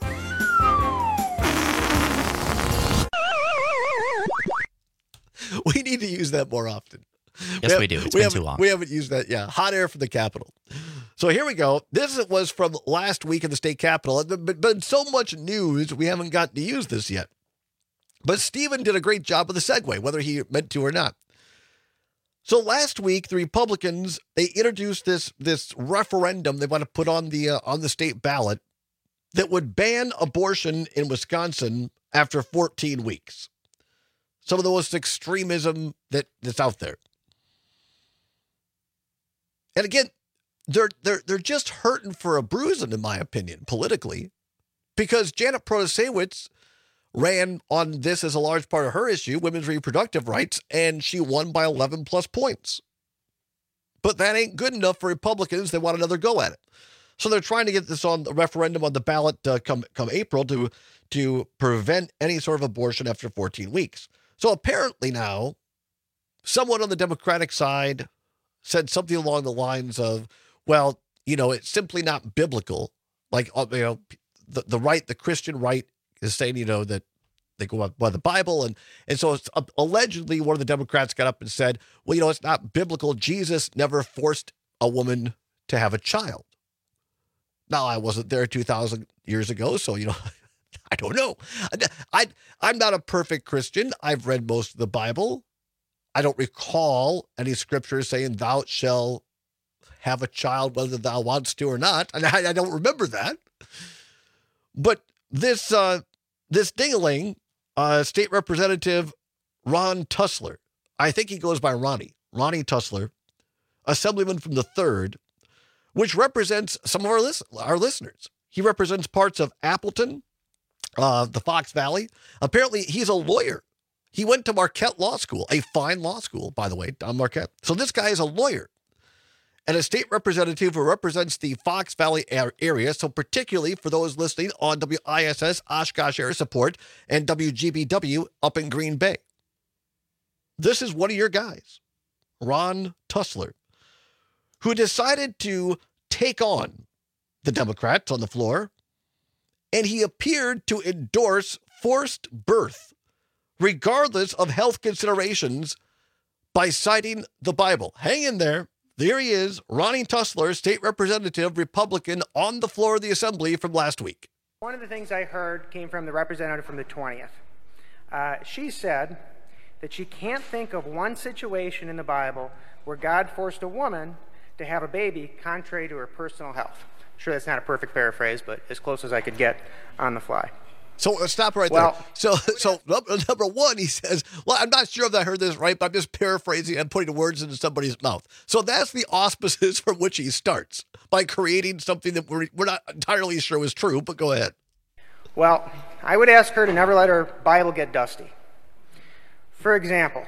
We need to use that more often. Yes, we, we do. It's we been too long. We haven't used that. Yeah, hot air from the Capitol. So here we go. This was from last week in the state Capitol. But, but so much news, we haven't gotten to use this yet. But Stephen did a great job with the segue, whether he meant to or not. So last week, the Republicans, they introduced this, this referendum they want to put on the uh, on the state ballot that would ban abortion in Wisconsin after fourteen weeks. Some of the most extremism that, that's out there. And again, they're they're they're just hurting for a bruising, in my opinion, politically, because Janet Protasewicz ran on this as a large part of her issue, women's reproductive rights, and she won by eleven plus points. But that ain't good enough for Republicans. They want another go at it. So they're trying to get this on the referendum on the ballot uh, come come April to to prevent any sort of abortion after fourteen weeks. So apparently now, someone on the Democratic side said something along the lines of, well, you know, it's simply not biblical. Like, you know, the, the right, the Christian right is saying, you know, that they go by the Bible. And, and so it's, uh, allegedly one of the Democrats got up and said, well, you know, it's not biblical. Jesus never forced a woman to have a child. Now, I wasn't there two thousand years ago, so, you know, I don't know. I, I'm not a perfect Christian. I've read most of the Bible. I don't recall any scriptures saying thou shalt have a child whether thou wants to or not. And I, I don't remember that. But this uh, this ding-a-ling, uh, State Representative Ron Tussler, I think he goes by Ronnie, Ronnie Tussler, Assemblyman from the third, which represents some of our, list- our listeners. He represents parts of Appleton, uh, the Fox Valley. Apparently, he's a lawyer. He went to Marquette Law School, a fine law school, by the way, Don Marquette. So this guy is a lawyer and a state representative who represents the Fox Valley area. So particularly for those listening on W I S S, Oshkosh Air Support, and W G B W up in Green Bay. This is one of your guys, Ron Tussler, who decided to take on the Democrats on the floor, and he appeared to endorse forced birth, regardless of health considerations, by citing the Bible. Hang in there. There he is, Ronnie Tussler, state representative, Republican, on the floor of the Assembly from last week. One of the things I heard came from the representative from the twentieth. Uh, she said that she can't think of one situation in the Bible where God forced a woman to have a baby contrary to her personal health. I'm sure that's not a perfect paraphrase, but as close as I could get on the fly. So uh, stop right well, there. So, so number one, he says, well, I'm not sure if I heard this right, but I'm just paraphrasing and putting words into somebody's mouth. So that's the auspices from which he starts, by creating something that we're, we're not entirely sure is true, but go ahead. Well, I would ask her to never let her Bible get dusty. For example,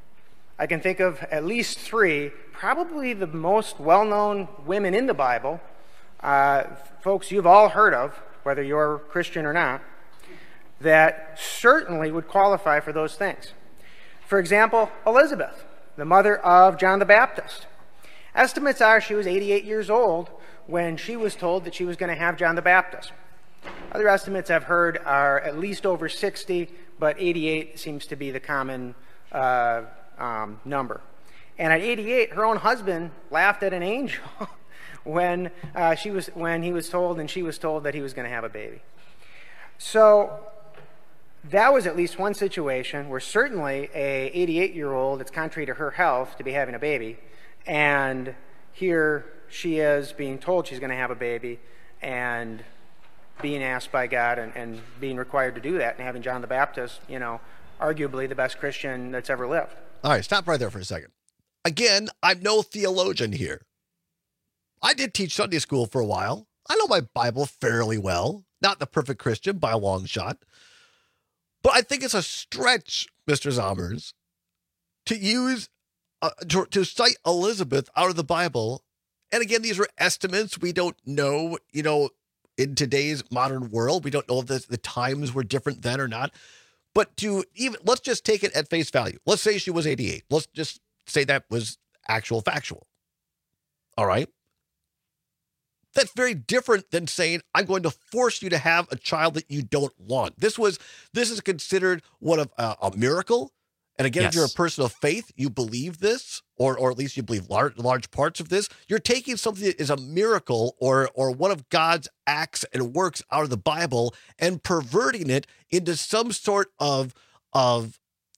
I can think of at least three, probably the most well-known women in the Bible, uh, folks you've all heard of, whether you're Christian or not, that certainly would qualify for those things. For example, Elizabeth, the mother of John the Baptist. Estimates are she was eighty-eight years old when she was told that she was going to have John the Baptist. Other estimates I've heard are at least over sixty, but eighty-eight seems to be the common uh, um, number. And at eighty-eight, her own husband laughed at an angel when uh, she was when he was told and she was told that he was going to have a baby. So that was at least one situation where certainly a eighty-eight-year-old, it's contrary to her health to be having a baby, and here she is being told she's going to have a baby and being asked by God and, and being required to do that, and having John the Baptist, you know, arguably the best Christian that's ever lived. All right, stop right there for a second. Again, I'm no theologian here. I did teach Sunday school for a while. I know my Bible fairly well. Not the perfect Christian by a long shot. But I think it's a stretch, Mister Zommers, to use, uh, to, to cite Elizabeth out of the Bible. And again, these are estimates. We don't know, you know, in today's modern world, we don't know if the, the times were different then or not. But to even, let's just take it at face value. Let's say she was eighty-eight. Let's just say that was actual factual. All right. That's very different than saying, I'm going to force you to have a child that you don't want. This was, this is considered one of uh, a miracle. And again, yes. If you're a person of faith, you believe this, or or at least you believe large, large parts of this. You're taking something that is a miracle or or one of God's acts and works out of the Bible and perverting it into some sort of of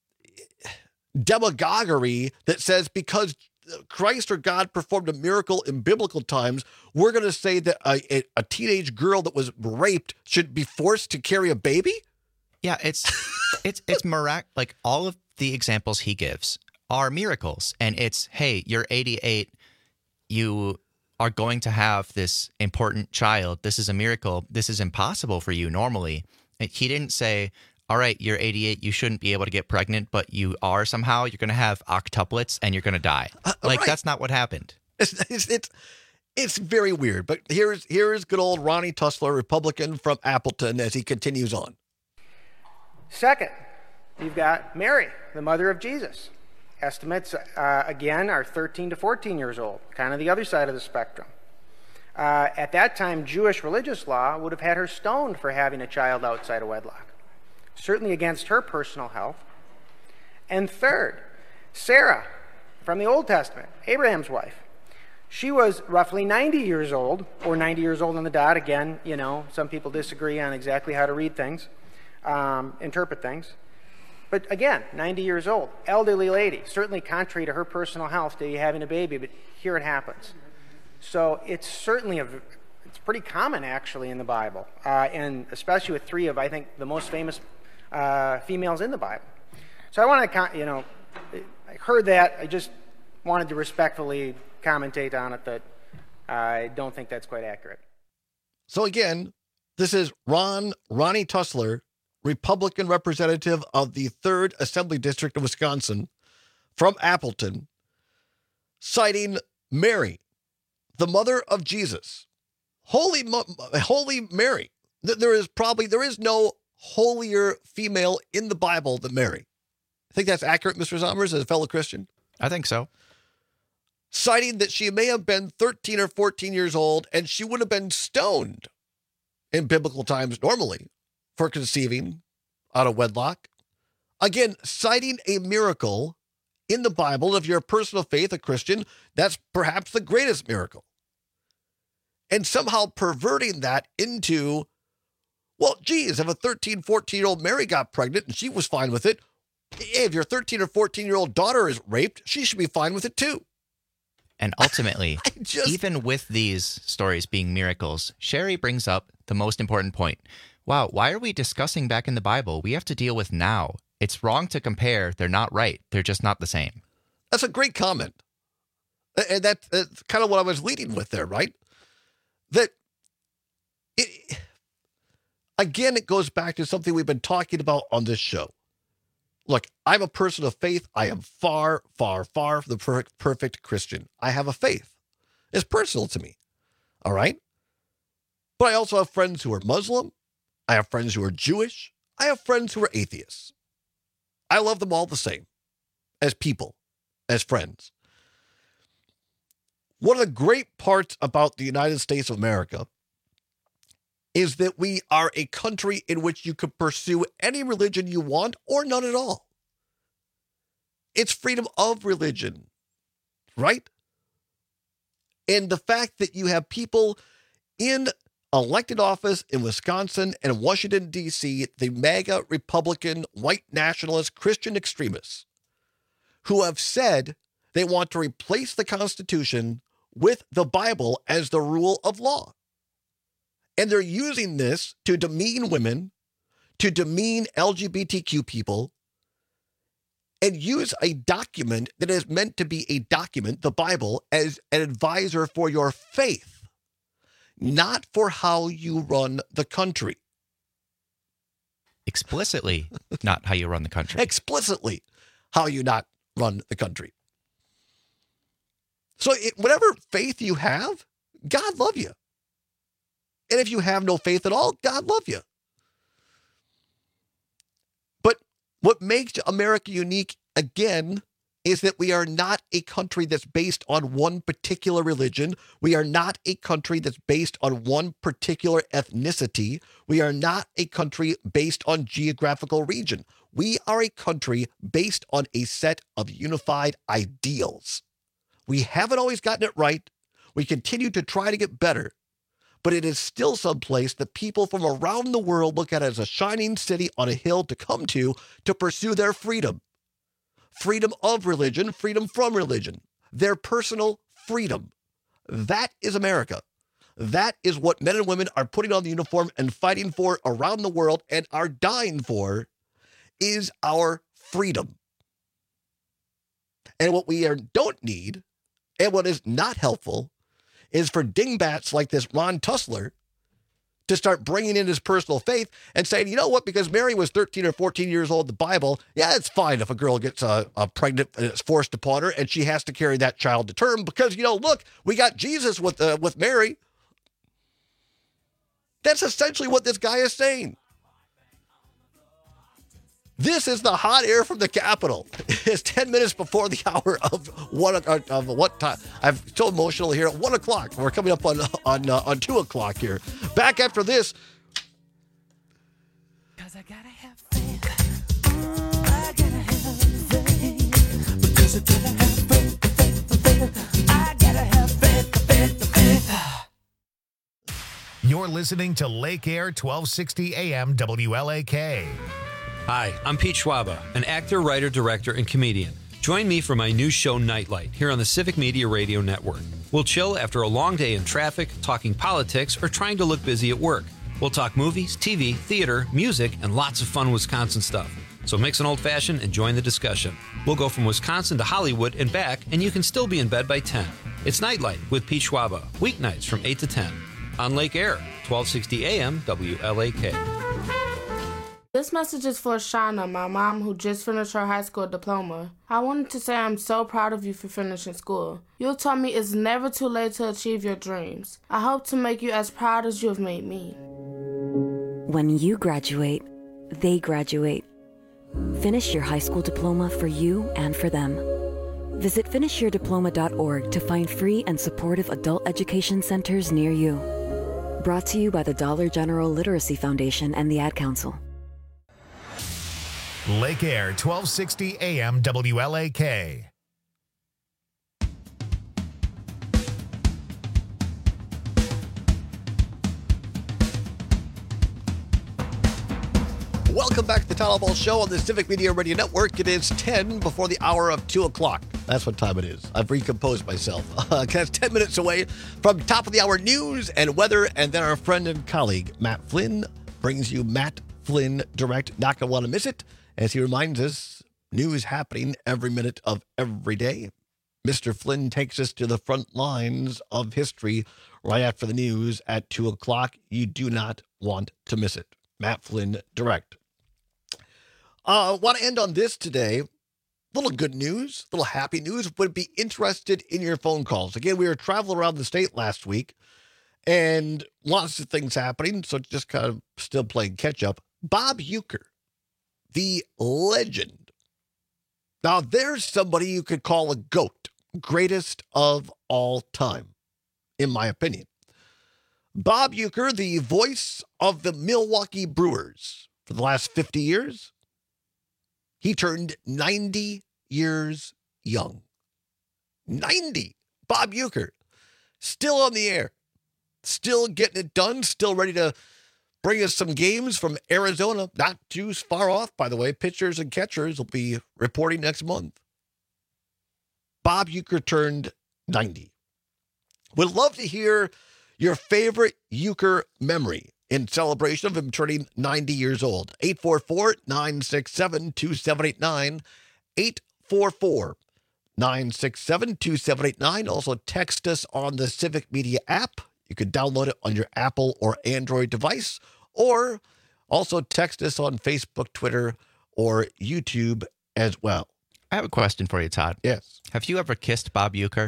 demagoguery that says because Christ or God performed a miracle in biblical times, we're going to say that a, a, a teenage girl that was raped should be forced to carry a baby? Yeah, it's it's it's mirac- like all of the examples he gives are miracles. And it's, hey, you're eighty-eight, you are going to have this important child. This is a miracle. This is impossible for you normally. He didn't say, all right, you're eighty-eight, you shouldn't be able to get pregnant, but you are somehow, you're going to have octuplets and you're going to die. Uh, like, right. That's not what happened. It's, it's, it's, it's very weird, but here's, here's good old Ronnie Tussler, Republican from Appleton, as he continues on. Second, you've got Mary, the mother of Jesus. Estimates, uh, again, are thirteen to fourteen years old, kind of the other side of the spectrum. Uh, at that time, Jewish religious law would have had her stoned for having a child outside of wedlock, certainly against her personal health. And third, Sarah, from the Old Testament, Abraham's wife. She was roughly ninety years old, or ninety years old on the dot. Again, you know, some people disagree on exactly how to read things, um, interpret things. But again, ninety years old, elderly lady, certainly contrary to her personal health to be having a baby, but here it happens. So it's certainly a, it's pretty common actually in the Bible, uh, and especially with three of, I think, the most famous uh, females in the Bible. So I want to, you know, I heard that. I just wanted to respectfully commentate on it that I don't think that's quite accurate. So again, this is Ron, Ronnie Tussler, Republican representative of the third Assembly District of Wisconsin from Appleton, citing Mary, the mother of Jesus. Holy, Holy Mary. There is probably, there is no holier female in the Bible than Mary. I think that's accurate, Mister Zommers, as a fellow Christian? I think so. Citing that she may have been thirteen or fourteen years old and she would have been stoned in biblical times normally for conceiving out of wedlock. Again, citing a miracle in the Bible. If you're a person of faith, a Christian, that's perhaps the greatest miracle. And somehow perverting that into, well, geez, if a thirteen, fourteen-year-old Mary got pregnant and she was fine with it, if your thirteen or fourteen-year-old daughter is raped, she should be fine with it too. And ultimately, just... even with these stories being miracles, Sherry brings up the most important point. Wow, why are we discussing back in the Bible? We have to deal with now. It's wrong to compare. They're not right. They're just not the same. That's a great comment. And that, that's kind of what I was leading with there, right? That, it, again, it goes back to something we've been talking about on this show. Look, I'm a person of faith. I am far, far, far from the perfect, perfect Christian. I have a faith. It's personal to me. All right? But I also have friends who are Muslim. I have friends who are Jewish. I have friends who are atheists. I love them all the same as people, as friends. One of the great parts about the United States of America is that we are a country in which you could pursue any religion you want or none at all. It's freedom of religion, right? And the fact that you have people in elected office in Wisconsin and Washington, D C, the MAGA Republican, white nationalist, Christian extremists, who have said they want to replace the Constitution with the Bible as the rule of law. And they're using this to demean women, to demean L G B T Q people, and use a document that is meant to be a document, the Bible, as an advisor for your faith, not for how you run the country. Explicitly, not how you run the country. Explicitly, how you not run the country. So it, whatever faith you have, God love you. And if you have no faith at all, God love you. But what makes America unique, again, is that we are not a country that's based on one particular religion. We are not a country that's based on one particular ethnicity. We are not a country based on geographical region. We are a country based on a set of unified ideals. We haven't always gotten it right. We continue to try to get better. But it is still someplace that people from around the world look at as a shining city on a hill to come to, to pursue their freedom. Freedom of religion, freedom from religion, their personal freedom. That is America. That is what men and women are putting on the uniform and fighting for around the world and are dying for, is our freedom. And what we are, don't need, and what is not helpful, is for dingbats like this Ron Tussler to start bringing in his personal faith and saying, you know what, because Mary was thirteen or fourteen years old in the Bible, yeah, it's fine if a girl gets uh, uh, pregnant and it's forced upon her and she has to carry that child to term because, you know, look, we got Jesus with, uh, with Mary. That's essentially what this guy is saying. This is the hot air from the Capitol. It's ten minutes before the hour of one of what time? I'm so emotional here. At one o'clock. We're coming up on on uh, on two o'clock here. Back after this. Cause I gotta have faith. I gotta have faith. Because I gotta have faith, faith, faith. I gotta have faith, faith, faith. You're listening to Lake Air twelve sixty A M W L A K. Hi, I'm Pete Schwaba, an actor, writer, director, and comedian. Join me for my new show, Nightlight, here on the Civic Media Radio Network. We'll chill after a long day in traffic, talking politics, or trying to look busy at work. We'll talk movies, T V, theater, music, and lots of fun Wisconsin stuff. So mix an old-fashioned and join the discussion. We'll go from Wisconsin to Hollywood and back, and you can still be in bed by ten. It's Nightlight with Pete Schwaba, weeknights from eight to ten. On Lake Air, twelve sixty A M W L A K. This message is for Shauna, my mom, who just finished her high school diploma. I wanted to say I'm so proud of you for finishing school. You taught me it's never too late to achieve your dreams. I hope to make you as proud as you have made me. When you graduate, they graduate. Finish your high school diploma for you and for them. Visit finish your diploma dot org to find free and supportive adult education centers near you. Brought to you by the Dollar General Literacy Foundation and the Ad Council. Lake Air, twelve sixty A M W L A K. Welcome back to the Tyler Ball Show on the Civic Media Radio Network. It is ten before the hour of two o'clock. That's what time it is. I've recomposed myself. Uh, that's ten minutes away from top of the hour news and weather, and then our friend and colleague, Matt Flynn, brings you Matt Flynn Direct. Not going to want to miss it. As he reminds us, news happening every minute of every day. Mister Flynn takes us to the front lines of history right after the news at two o'clock. You do not want to miss it. Matt Flynn Direct. I uh, want to end on this today. Little good news, little happy news. Would be interested in your phone calls. Again, we were traveling around the state last week and lots of things happening, so just kind of still playing catch up. Bob Uecker, the legend. Now, there's somebody you could call a GOAT, greatest of all time, in my opinion. Bob Uecker, the voice of the Milwaukee Brewers for the last fifty years. He turned ninety years young. ninety. Bob Uecker, still on the air, still getting it done, still ready to bring us some games from Arizona. Not too far off, by the way. Pitchers and catchers will be reporting next month. Bob Uecker turned ninety. Would love to hear your favorite Uecker memory in celebration of him turning ninety years old. eight four four, nine six seven, two seven eight nine. eight four four, nine six seven, two seven eight nine. Also text us on the Civic Media app. You can download it on your Apple or Android device, or also text us on Facebook, Twitter, or YouTube as well. I have a question for you, Todd. Yes. Have you ever kissed Bob Uecker?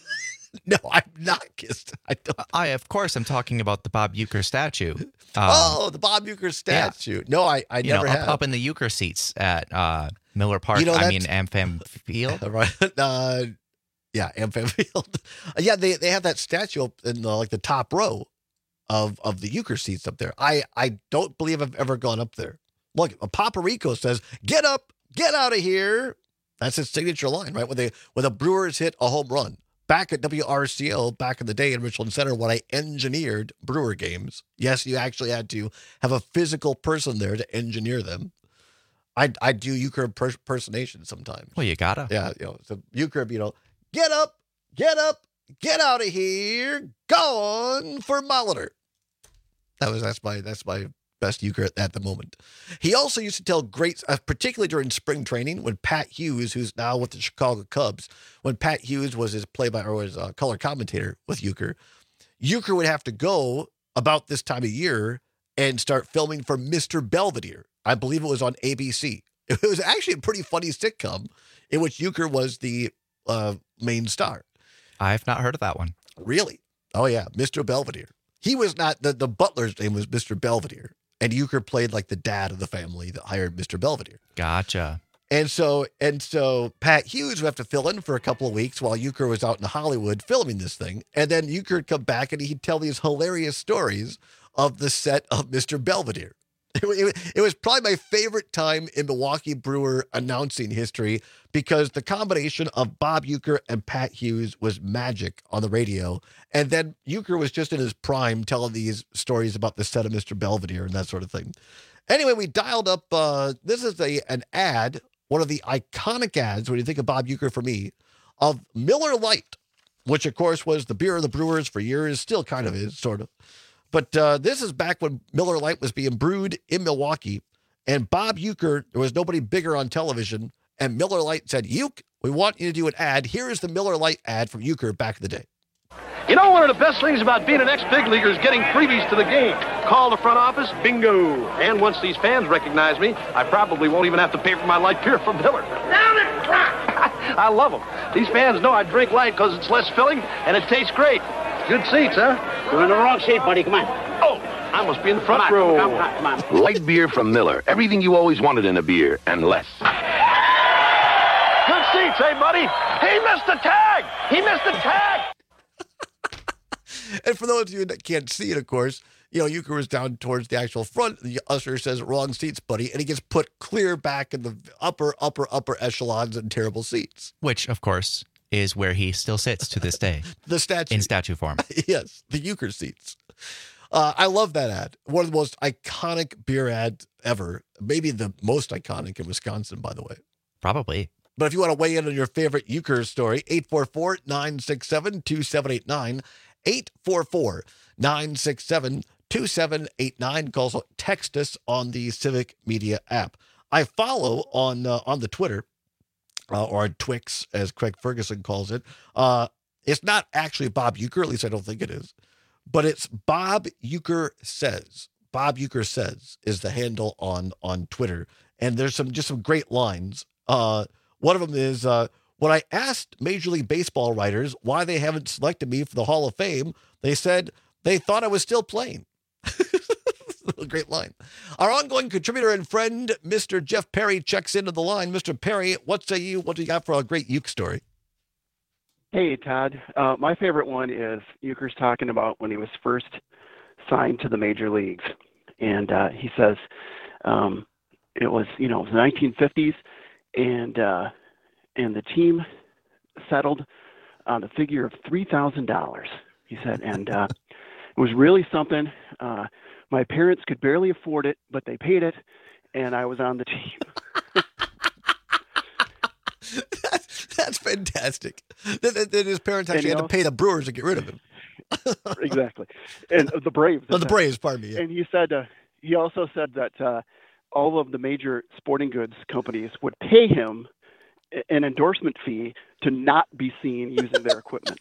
No, I've not kissed. I don't. I, of course, I'm talking about the Bob Uecker statue. Um, oh, the Bob Uecker statue. Yeah. No, I, I you never know, have. Up, up in the Uecker seats at uh, Miller Park. You know, I mean, AmFam Field. Right. Uh, yeah, AmFam Field. yeah, they, they have that statue in the, like the top row of, of the Uecker seats up there. I, I don't believe I've ever gone up there. Look, Paparico says, "Get up, get out of here." That's his signature line, right? When they when the Brewers hit a home run. Back at W R C L, back in the day in Richland Center, when I engineered Brewer games, yes, you actually had to have a physical person there to engineer them. I I do Uecker impersonation sometimes. Well, you gotta. Yeah, you know, so Uecker, you know, get up, get up, get out of here, gone for Molitor. That was that's my that's my best Uecker at, at the moment. He also used to tell great, uh, particularly during spring training, when Pat Hughes, who's now with the Chicago Cubs, when Pat Hughes was his play-by or his uh, color commentator with Uecker, Uecker would have to go about this time of year and start filming for Mister Belvedere. I believe it was on A B C. It was actually a pretty funny sitcom in which Uecker was the uh, main star. I've not heard of that one. Really? Oh yeah, Mister Belvedere. He was not the the butler's name was Mister Belvedere. And Uecker played like the dad of the family that hired Mister Belvedere. Gotcha. And so and so Pat Hughes would have to fill in for a couple of weeks while Uecker was out in Hollywood filming this thing. And then Uecker would come back and he'd tell these hilarious stories of the set of Mister Belvedere. It, it, it was probably my favorite time in Milwaukee Brewer announcing history because the combination of Bob Uecker and Pat Hughes was magic on the radio. And then Uecker was just in his prime telling these stories about the set of Mister Belvedere and that sort of thing. Anyway, we dialed up, uh, this is a an ad, one of the iconic ads, when you think of Bob Uecker for me, of Miller Lite. which, of course, was the beer of the Brewers for years, still kind of is, sort of. But uh, this is back when Miller Lite was being brewed in Milwaukee, and Bob Uecker, there was nobody bigger on television, and Miller Lite said, Uke, we want you to do an ad. Here is the Miller Lite ad from Uecker back in the day. You know, one of the best things about being an ex-big leaguer is getting freebies to the game. Call the front office, bingo. And once these fans recognize me, I probably won't even have to pay for my light beer from Miller. Down it, I love them. These fans know I drink light because it's less filling and it tastes great. Good seats, huh? You're in the wrong seat, buddy. Come on. Oh, I must be in the front come on, row. Come on, come on, come on. Light beer from Miller. Everything you always wanted in a beer and less. Good seats, hey, buddy? He missed the tag! He missed the tag! And for those of you that can't see it, of course, you know, Uecker was down towards the actual front. The usher says, wrong seats, buddy. And he gets put clear back in the upper, upper, upper echelons and terrible seats. Which, of course, is where he still sits to this day. The statue. In statue form. Yes, the Uecker seats. Uh, I love that ad. One of the most iconic beer ads ever. Maybe the most iconic in Wisconsin, by the way. Probably. But if you want to weigh in on your favorite Uecker story, eight four four, nine six seven, two seven eight nine. eight four four, nine six seven, two seven eight nine. Also text us on the Civic Media app. I follow on uh, on the Twitter, uh, or on Twix, as Craig Ferguson calls it. Uh, it's not actually Bob Uecker, at least I don't think it is. But it's Bob Uecker Says. Bob Uecker Says is the handle on, on Twitter. And there's some just some great lines. Uh, one of them is... Uh, When I asked Major League Baseball writers why they haven't selected me for the Hall of Fame, they said they thought I was still playing. Great line. Our ongoing contributor and friend, Mister Jeff Perry, checks into the line. Mister Perry, what say you? What do you got for a great Uecker story? Hey, Todd. Uh, my favorite one is Uecker's talking about when he was first signed to the major leagues. And uh, he says um, it was, you know, it was the nineteen fifties, and uh, and the team settled on a figure of three thousand dollars, he said. And uh, it was really something. Uh, my parents could barely afford it, but they paid it, and I was on the team. that's, that's fantastic. That, that his parents actually had also, to pay the Brewers to get rid of him. Exactly. And uh, the Braves. Oh, the Braves, pardon me. Yeah. And he said, uh, he also said that uh, all of the major sporting goods companies would pay him an endorsement fee to not be seen using their equipment.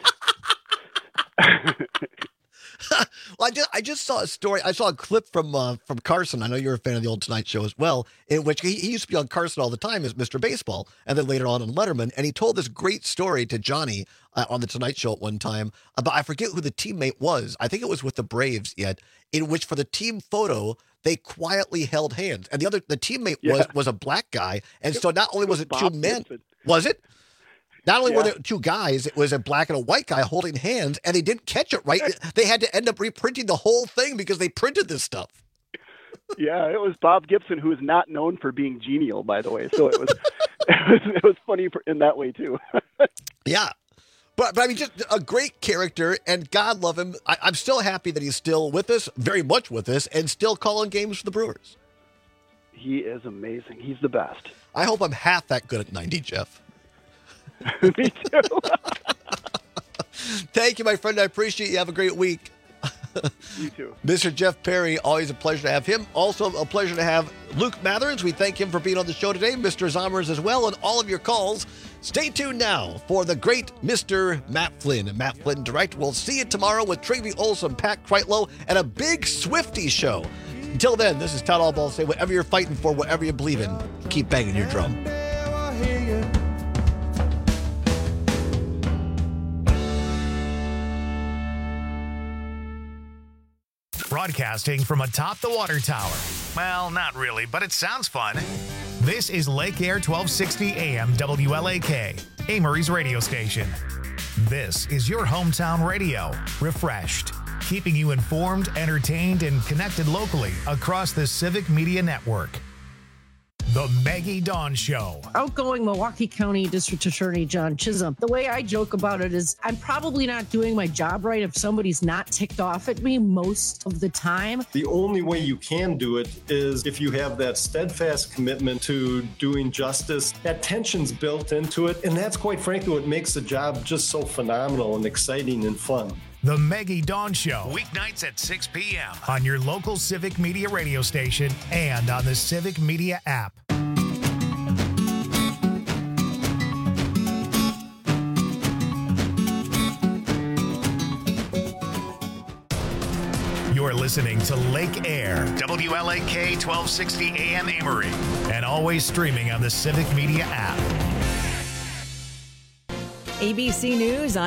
Well, I just I just saw a story. I saw a clip from uh, from Carson. I know you're a fan of the old Tonight Show as well, in which he, he used to be on Carson all the time as Mister Baseball, and then later on on Letterman. And he told this great story to Johnny uh, on the Tonight Show at one time about, I forget who the teammate was. I think it was with the Braves yet, in which for the team photo they quietly held hands, and the other the teammate yeah. was was a black guy, and so not only was it, it was two men, Gibson. Was it? Not only yeah. were there two guys, it was a black and a white guy holding hands, and they didn't catch it right. They had to end up reprinting the whole thing because they printed this stuff. Yeah, it was Bob Gibson, who is not known for being genial, by the way. So it was it was, it was funny in that way, too. Yeah. But, but I mean, just a great character, and God love him. I, I'm still happy that he's still with us, very much with us, and still calling games for the Brewers. He is amazing. He's the best. I hope I'm half that good at ninety, Jeff. Me too. Thank you, my friend. I appreciate you. Have a great week. You too. Mister Jeff Perry, always a pleasure to have him. Also a pleasure to have Luke Mathers. We thank him for being on the show today. Mister Zommers as well, and all of your calls. Stay tuned now for the great Mister Matt Flynn. Matt Flynn Direct. We'll see you tomorrow with Travie Olson, Pat Kreitlow, and a big Swifty show. Until then, this is Todd Allball. Say whatever you're fighting for, whatever you believe in, keep banging your drum. Broadcasting from atop the water tower. Well, not really, but it sounds fun. This is Lake Air twelve sixty A M W L A K, Amory's radio station. This is your hometown radio, refreshed, keeping you informed, entertained, and connected locally across the Civic Media Network. The Maggie Dawn Show. Outgoing Milwaukee County District Attorney John Chisholm. The way I joke about it is I'm probably not doing my job right if somebody's not ticked off at me most of the time. The only way you can do it is if you have that steadfast commitment to doing justice. That tension's built into it, and that's quite frankly what makes the job just so phenomenal and exciting and fun. The Maggie Dawn Show, weeknights at six p.m. on your local Civic Media radio station and on the Civic Media app. You're listening to Lake Air, W L A K twelve sixty A M Amory, and always streaming on the Civic Media app. A B C News.